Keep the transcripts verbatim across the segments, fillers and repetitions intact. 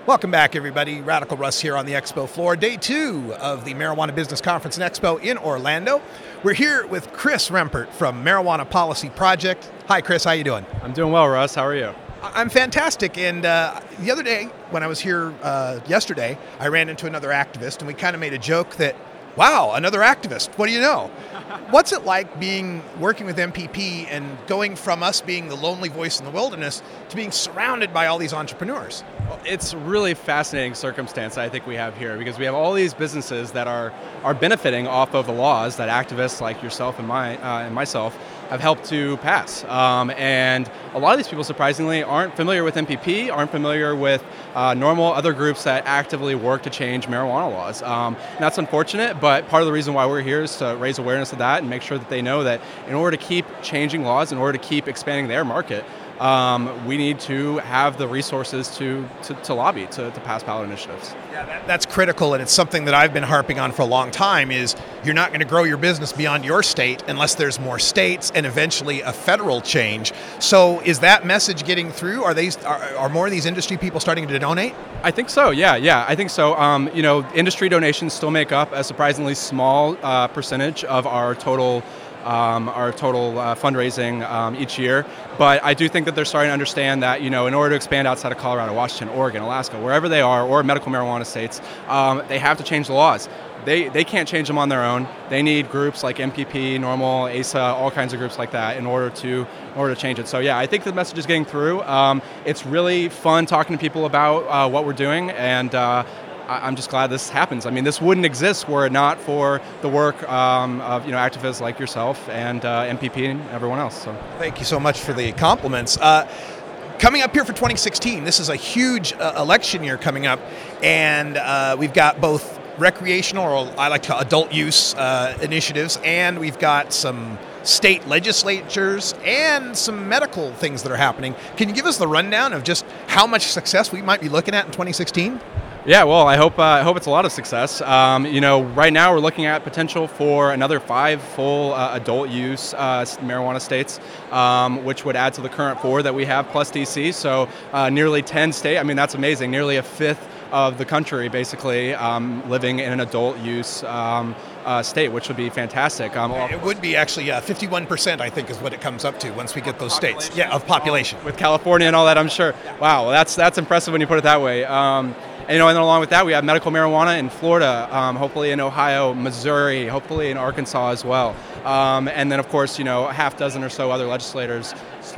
Welcome back, everybody. Radical Russ here on the Expo floor. Day two of the Marijuana Business Conference and Expo in Orlando. We're here with Chris Rempert from Marijuana Policy Project. Hi, Chris. How you doing? I'm doing well, Russ. How are you? I'm fantastic. And uh, the other day, when I was here uh, yesterday, I ran into another activist, and we kind of made a joke that, wow, another activist. What do you know? What's it like being working with M P P and going from us being the lonely voice in the wilderness to being surrounded by all these entrepreneurs? Well, it's a really fascinating circumstance I think we have here, because we have all these businesses that are are benefiting off of the laws that activists like yourself and my uh, and myself have helped to pass. Um, and a lot of these people, surprisingly, aren't familiar with M P P, aren't familiar with uh, normal other groups that actively work to change marijuana laws. Um, and that's unfortunate, but part of the reason why we're here is to raise awareness of that and make sure that they know that in order to keep changing laws, in order to keep expanding their market, Um, we need to have the resources to, to, to lobby, to, to pass ballot initiatives. Yeah, that, that's critical, and it's something that I've been harping on for a long time, is you're not going to grow your business beyond your state unless there's more states and eventually a federal change. So is that message getting through? Are, they, are, are more of these industry people starting to donate? I think so, yeah, yeah, I think so. Um, you know, industry donations still make up a surprisingly small uh, percentage of our total Um, our total uh, fundraising um, each year, but I do think that they're starting to understand that, you know, in order to expand outside of Colorado, Washington, Oregon, Alaska, wherever they are, or medical marijuana states, um, they have to change the laws. They they can't change them on their own. They need groups like M P P, NORML, A S A, all kinds of groups like that in order to in order to change it. So yeah, I think the message is getting through. Um, it's really fun talking to people about uh, what we're doing, and uh, I'm just glad this happens. I mean, this wouldn't exist were it not for the work um, of you know activists like yourself and uh, M P P and everyone else. So thank you so much for the compliments. Uh, coming up here for twenty sixteen, this is a huge uh, election year coming up, and uh, we've got both recreational, or I like to call adult use uh, initiatives, and we've got some state legislatures and some medical things that are happening. Can you give us the rundown of just how much success we might be looking at in twenty sixteen? Yeah, well, I hope uh, I hope it's a lot of success. Um, you know, right now we're looking at potential for another five full uh, adult use uh, marijuana states, um, which would add to the current four that we have plus D C. So uh, nearly ten states. I mean, that's amazing. Nearly a fifth of the country, basically, um, living in an adult use um, uh, state, which would be fantastic. Um, it would be actually uh, fifty-one percent, I think, is what it comes up to once we get those states. Yeah, of population. With California and all that, I'm sure. Wow, well, that's that's impressive when you put it that way. Um, And, you know, and then along with that, we have medical marijuana in Florida, um, hopefully in Ohio, Missouri, hopefully in Arkansas as well. Um, and then, of course, you know, a half dozen or so other legislators,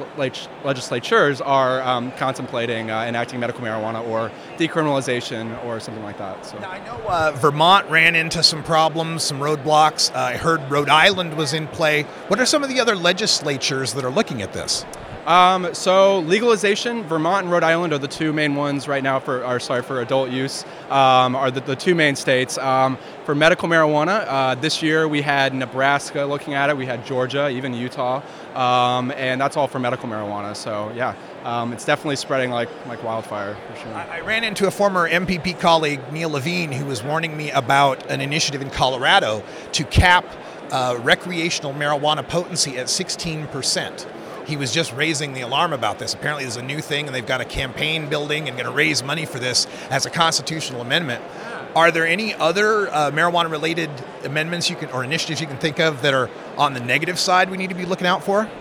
legislatures are um, contemplating uh, enacting medical marijuana or decriminalization or something like that. So. Now, I know uh, Vermont ran into some problems, some roadblocks. Uh, I heard Rhode Island was in play. What are some of the other legislatures that are looking at this? Um, so legalization, Vermont and Rhode Island are the two main ones right now for, are sorry, for adult use, um, are the, the two main states. Um, for medical marijuana, uh, this year we had Nebraska looking at it, we had Georgia, even Utah, um, and that's all for medical marijuana. So yeah, um, it's definitely spreading like like wildfire for sure. I, I ran into a former M P P colleague, Neil Levine, who was warning me about an initiative in Colorado to cap uh, recreational marijuana potency at sixteen percent. He was just raising the alarm about this. Apparently there's a new thing, and they've got a campaign building and going to raise money for this as a constitutional amendment. Are there any other uh, marijuana-related amendments you can, or initiatives you can think of that are on the negative side we need to be looking out for?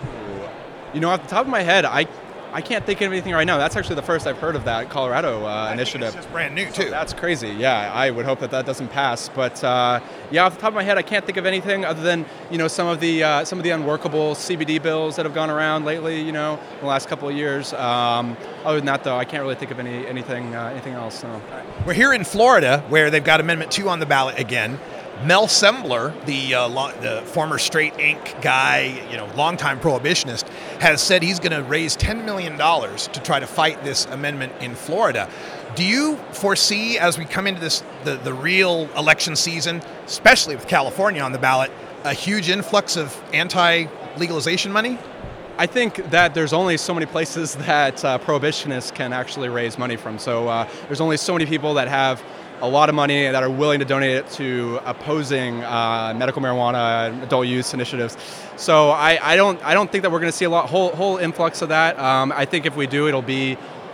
You know, off the top of my head, I I can't think of anything right now. That's actually the first I've heard of that Colorado uh, I initiative. Think it's just brand new too. So that's crazy. Yeah, I would hope that that doesn't pass. But uh, yeah, off the top of my head, I can't think of anything other than you know some of the uh, some of the unworkable C B D bills that have gone around lately. You know, in the last couple of years. Um, other than that, though, I can't really think of any anything uh, anything else. No. We're here in Florida, where they've got Amendment Two on the ballot again. Mel Sembler, the, uh, lo- the former straight ink guy, you know, longtime prohibitionist, has said he's going to raise ten million dollars to try to fight this amendment in Florida. Do you foresee, as we come into this the, the real election season, especially with California on the ballot, a huge influx of anti-legalization money? I think that there's only so many places that uh, prohibitionists can actually raise money from. So uh, there's only so many people that have a lot of money that are willing to donate it to opposing uh, medical marijuana adult use initiatives. So I, I don't I don't think that we're going to see a lot whole whole influx of that. Um, I think if we do, it'll be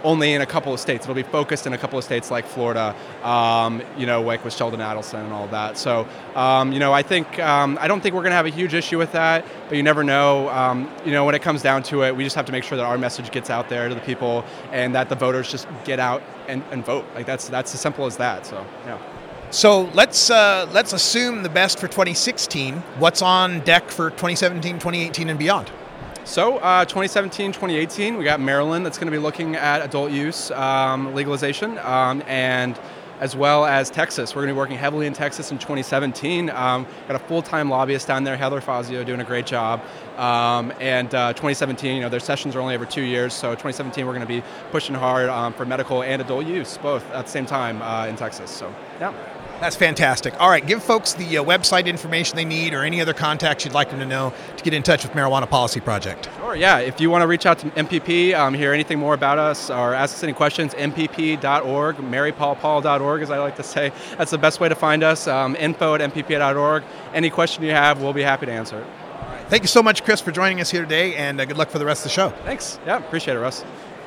only in a couple of states. It'll be focused in a couple of states like Florida, um, you know, like with Sheldon Adelson and all that. So, um, you know, I think um, I don't think we're going to have a huge issue with that, but you never know. Um, you know, when it comes down to it, we just have to make sure that our message gets out there to the people and that the voters just get out and, and vote. Like that's that's as simple as that. So, yeah. So let's uh, let's assume the best for twenty sixteen. What's on deck for twenty seventeen, twenty eighteen, and beyond? So uh, twenty seventeen, twenty eighteen, we got Maryland that's going to be looking at adult use um, legalization, um, and as well as Texas. We're going to be working heavily in Texas in twenty seventeen. Um, got a full-time lobbyist down there, Heather Fazio, doing a great job. Um, and uh, twenty seventeen, you know, their sessions are only every two years, so twenty seventeen we're going to be pushing hard um, for medical and adult use, both at the same time uh, in Texas. So, yeah. That's fantastic. All right, give folks the uh, website information they need or any other contacts you'd like them to know to get in touch with Marijuana Policy Project. Sure, yeah. If you want to reach out to M P P, um, hear anything more about us, or ask us any questions, m p p dot org, mary paul paul dot org, as I like to say. That's the best way to find us, um, info at m p p dot org. Any question you have, we'll be happy to answer it. All right. Thank you so much, Chris, for joining us here today, and uh, good luck for the rest of the show. Thanks. Yeah, appreciate it, Russ.